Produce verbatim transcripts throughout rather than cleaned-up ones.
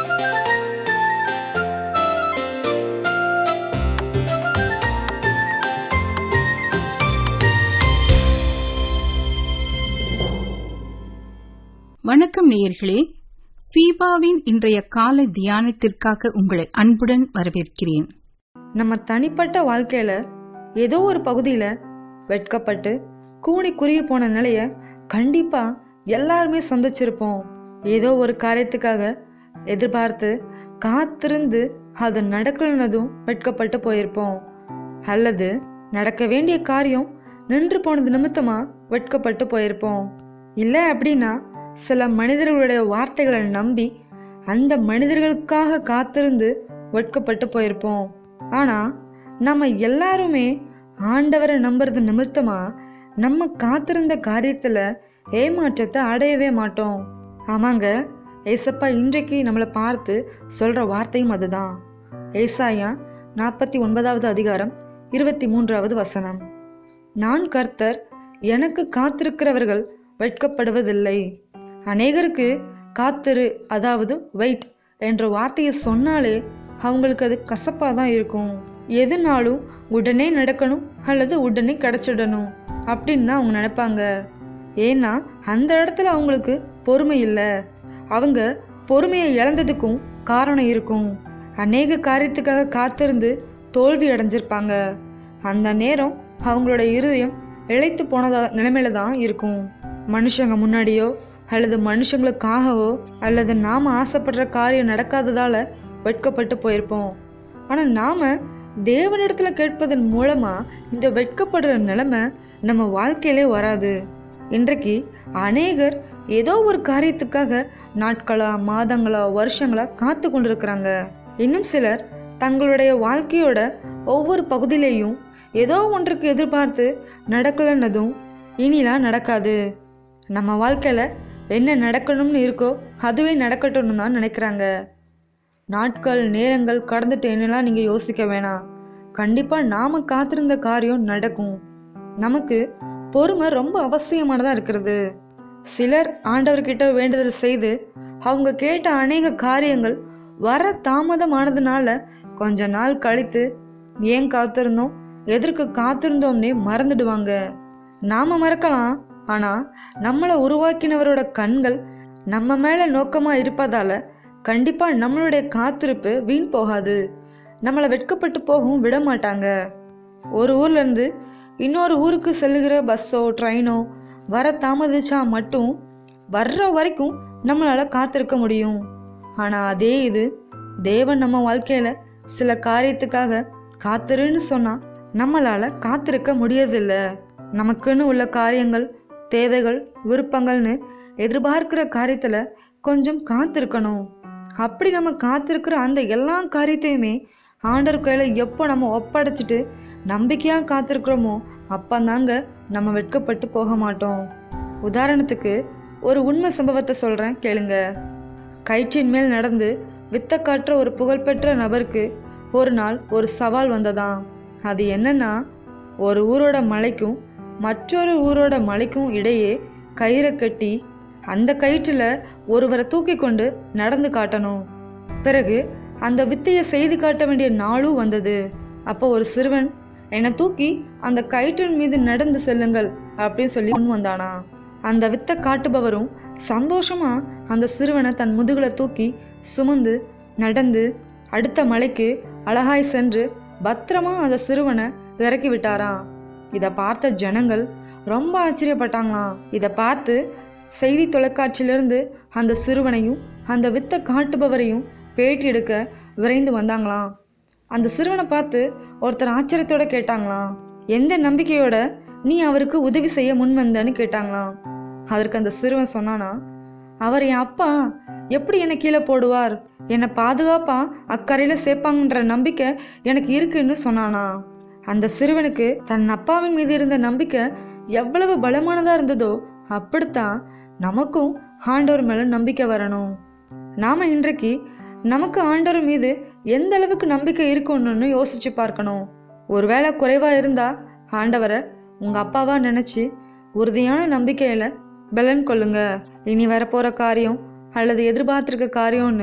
வணக்கம் நேயர்களே, ஃபீபாவின் இன்றைய காலை தியானத்திற்காக உங்களை அன்புடன் வரவேற்கிறேன். நம்ம தனிப்பட்ட வாழ்க்கையில ஏதோ ஒரு பகுதியில வெட்கப்பட்டு கூனி குறுகி போன நிலைய கண்டிப்பா எல்லாருமே சந்திச்சிருப்போம். ஏதோ ஒரு காரியத்துக்காக எதிர்பார்த்து காத்திருந்து அது நடக்கலனதும் வெட்கப்பட்டு போயிருப்போம். அல்லது நடக்க வேண்டிய காரியம் நின்று போனது நிமித்தமா வெட்கப்பட்டு போயிருப்போம். இல்லை அப்படின்னா சில மனிதர்களுடைய வார்த்தைகளை நம்பி அந்த மனிதர்களுக்காக காத்திருந்து வெட்கப்பட்டு போயிருப்போம். ஆனா நம்ம எல்லாருமே ஆண்டவரை நம்புறது நிமித்தமா நம்ம காத்திருந்த காரியத்துல ஏமாற்றத்தை அடையவே மாட்டோம். ஆமாங்க, ஏசப்பா இன்றைக்கு நம்மளை பார்த்து சொல்ற வார்த்தையும் அதுதான். ஏசாயா நாற்பத்தி ஒன்பதாவது அதிகாரம் இருபத்தி மூன்றாவது வசனம். நான் கர்த்தர், எனக்கு காத்திருக்கிறவர்கள் வெட்கப்படுவதில்லை. அநேகருக்கு காத்திரு, அதாவது வெயிட் என்ற வார்த்தையை சொன்னாலே அவங்களுக்கு அது கசப்பாக தான் இருக்கும். எதுனாலும் உடனே நடக்கணும் அல்லது உடனே கிடைச்சிடணும் அப்படின்னு தான் அவங்க நினைப்பாங்க. ஏன்னா அந்த இடத்துல அவங்களுக்கு பொறுமை இல்லை. அவங்க பொறுமையை இழந்ததுக்கும் காரணம் இருக்கும். அநேக காரியத்துக்காக காத்திருந்து தோல்வி அடைஞ்சிருப்பாங்க. அந்த நேரம் அவங்களோட இருதயம் இழைத்து போனதா நிலைமையில தான் இருக்கும். மனுஷங்க முன்னாடியோ அல்லது மனுஷங்களுக்காகவோ அல்லது நாம ஆசைப்படுற காரியம் நடக்காததால வெட்கப்பட்டு போயிருப்போம். ஆனா நாம தேவனிடத்துல கேட்பதன் மூலமா இந்த வெட்கப்படுற நிலைமை நம்ம வாழ்க்கையிலே வராது. இன்றைக்கு அநேகர் ஏதோ ஒரு காரியத்துக்காக நாட்களா மாதங்களா வருஷங்களா காத்து கொண்டிருக்கிறாங்க. இன்னும் சிலர் தங்களுடைய வாழ்க்கையோட ஒவ்வொரு பகுதியிலையும் ஏதோ ஒன்றுக்கு எதிர்பார்த்து நடக்கலன்னதும் இனிலாம் நடக்காது, நம்ம வாழ்க்கையில என்ன நடக்கணும்னு இருக்கோ அதுவே நடக்கட்டும்னு தான் நினைக்கிறாங்க. நாட்கள் நேரங்கள் கடந்துட்டேன்னுலாம் நீங்க யோசிக்க வேணாம். கண்டிப்பா நாம காத்திருந்த காரியம் நடக்கும். நமக்கு பொறுமை ரொம்ப அவசியமானதா இருக்கிறது. சிலர் ஆண்டவர்கிட்ட வேண்டுதல் செய்து அவங்க கேட்ட அநேக காரியங்கள் வர தாமதமானதுனால கொஞ்ச நாள் கழித்து ஏன் காத்திருந்தோம், எதற்கு காத்திருந்தோம்னே மறந்துடுவாங்க. நாம மறக்கலாம், ஆனா நம்மளை உருவாக்கினவரோட கண்கள் நம்ம மேல நோக்கமா இருப்பதால கண்டிப்பா நம்மளுடைய காத்திருப்பு வீண் போகாது. நம்மளை வெட்கப்பட்டு போகவும் விட மாட்டாங்க. ஒரு ஊர்ல இருந்து இன்னொரு ஊருக்கு செல்லுகிற பஸ்ஸோ ட்ரெயினோ வர தாமதிச்சா மட்டும் வர்ற வரைக்கும் நம்மளால காத்திருக்க முடியும். ஆனா அதே இது தேவன் நம்ம வாழ்க்கையில சில காரியத்துக்காக காத்திருன்னு சொன்னா நம்மளால காத்திருக்க முடியறதில்ல. நமக்குன்னு உள்ள காரியங்கள், தேவைகள், விருப்பங்கள்னு எதிர்பார்க்கிற காரியத்துல கொஞ்சம் காத்திருக்கணும். அப்படி நம்ம காத்திருக்கிற அந்த எல்லா காரியத்தையுமே ஆண்டவர் கையில எப்போ நம்ம ஒப்படைச்சிட்டு நம்பிக்கையா காத்திருக்கிறோமோ அப்பந்தாங்க நம்ம வெட்கப்பட்டு போக மாட்டோம். உதாரணத்துக்கு ஒரு உண்மை சம்பவத்தை சொல்றேன், கேளுங்க. கயிற்றின் மேல் நடந்து வித்த காட்டுற ஒரு புகழ்பெற்ற நபருக்கு ஒரு நாள் ஒரு சவால் வந்ததாம். அது என்னன்னா, ஒரு ஊரோட மலைக்கும் மற்றொரு ஊரோட மலைக்கும் இடையே கயிறை கட்டி அந்த கயிற்றுல ஒருவரை தூக்கி கொண்டு நடந்து காட்டணும். பிறகு அந்த வித்தையை செய்து காட்ட வேண்டிய நாளும் வந்தது. அப்போ ஒரு சிறுவன், என்னை தூக்கி அந்த கயிற்றின் மீது நடந்து செல்லுங்கள் அப்படின்னு சொல்லி முன் வந்தானா. அந்த வித்தை காட்டுபவரும் சந்தோஷமா அந்த சிறுவனை தன் முதுகுல தூக்கி சுமந்து நடந்து அடுத்த மலைக்கு அழகாய் சென்று பத்திரமா அந்த சிறுவனை இறக்கி விட்டாராம். இதை பார்த்த ஜனங்கள் ரொம்ப ஆச்சரியப்பட்டாங்களாம். இதை பார்த்து செய்தி தொலைக்காட்சியிலிருந்து அந்த சிறுவனையும் அந்த வித்தை காட்டுபவரையும் பேட்டி எடுக்க விரைந்து வந்தாங்களாம். அந்த சிறுவனை பார்த்து ஒருத்தர் ஆச்சரியத்தோட கேட்டாங்களாம், எந்த நம்பிக்கையோட நீ அவருக்கு உதவி செய்ய முன் வந்தன்னு கேட்டாங்களாம். அதற்கு அந்த சிறுவன் சொன்னானா, அவர் என் அப்பா, எப்படி என்னை கீழே போடுவார், என்னை பாதுகாப்பா அக்கறையில சேர்ப்பாங்கன்ற நம்பிக்கை எனக்கு இருக்குன்னு சொன்னானா. அந்த சிறுவனுக்கு தன் அப்பாவின் மீது இருந்த நம்பிக்கை எவ்வளவு பலமானதா இருந்ததோ அப்படித்தான் நமக்கும் ஆண்டவர் மேல நம்பிக்கை வரணும். நாம இன்றைக்கு நமக்கு ஆண்டவர் மீது எந்த அளவுக்கு நம்பிக்கை இருக்கும்னு யோசிச்சு பார்க்கணும். ஒருவேளை குறைவா இருந்தா ஆண்டவரை உங்க அப்பாவா நினைச்சு உறுதியான நம்பிக்கையில பலன் கொள்ளுங்க. இனி வரப்போற காரியம் அல்லது எதிர்பார்த்திருக்க காரியம்னு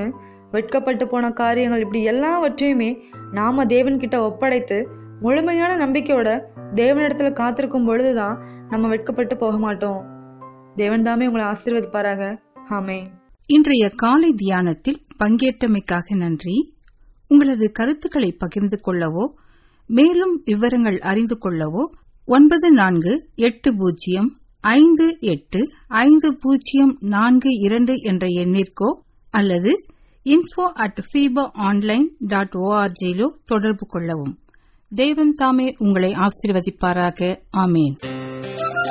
வெட்கப்பட்டு போன காரியங்கள் இப்படி எல்லாவற்றையுமே நாம தேவன்கிட்ட ஒப்படைத்து முழுமையான நம்பிக்கையோட தேவனிடத்துல காத்திருக்கும் பொழுதுதான் நம்ம வெட்கப்பட்டு போக மாட்டோம். தேவன் தாமே உங்களை ஆசீர்வதிப்பாராக. ஆமென். இன்றைய காலை தியானத்தில் பங்கேற்றமைக்காக நன்றி. உங்களது கருத்துக்களை பகிர்ந்து கொள்ளவோ மேலும் விவரங்கள் அறிந்து கொள்ளவோ ஒன்பது நான்கு எட்டு பூஜ்ஜியம் ஐந்து எட்டு ஐந்து பூஜ்ஜியம் நான்கு இரண்டு என்ற எண்ணிற்கோ அல்லது info at FIFA online dot ஓஆர்ஜியிலோ தொடர்பு கொள்ளவும். தேவன் தாமே உங்களை ஆசீர்வதிப்பாராக. ஆமேன்.